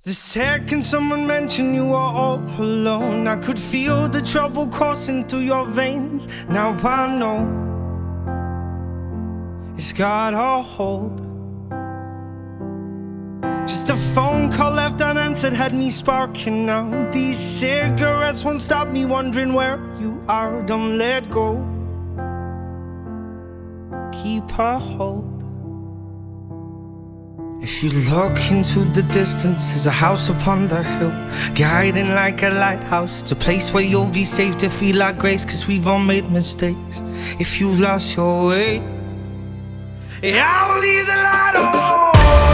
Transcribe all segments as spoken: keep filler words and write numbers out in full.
The second someone mentioned you were all alone, I could feel the trouble coursing through your veins. Now I know it's got a hold. Just a phone call left unanswered had me sparking now. These cigarettes won't stop me wondering where you are. Don't let go, keep a hold. If you look into the distance, there's a house upon the hill, guiding like a lighthouse. It's a place where you'll be safe to feel like grace, cause we've all made mistakes. If you've lost your way, yeah, I will leave the light on.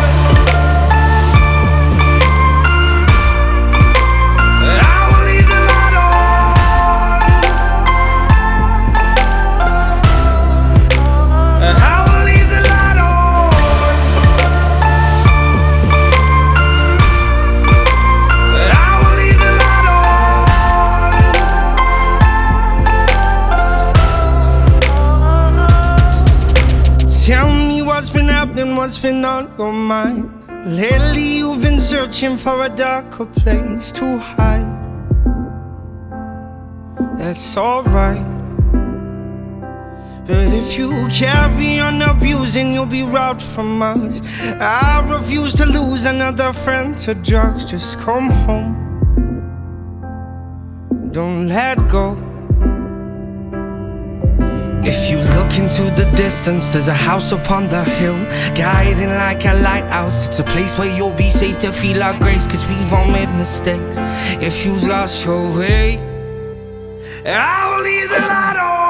Tell me what's been happening, what's been on your mind. Lately you've been searching for a darker place to hide. That's alright, but if you carry on abusing, you'll be robbed from us. I refuse to lose another friend to drugs. Just come home, don't let go. If you look into the distance, there's a house upon the hill, guiding like a lighthouse. It's a place where you'll be safe to feel our grace, cause we've all made mistakes. If you've lost your way, I will leave the light on.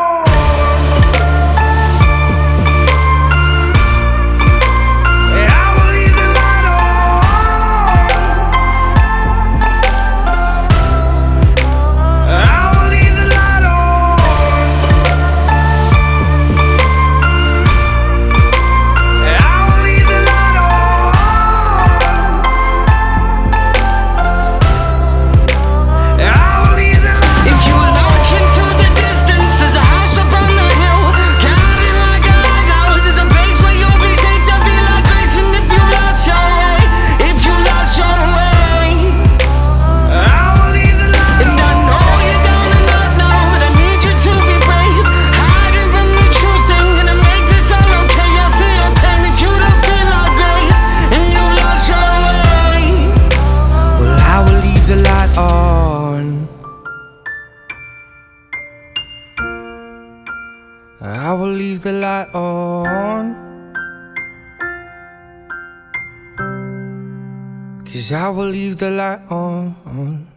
I will leave the light on, cause I will leave the light on.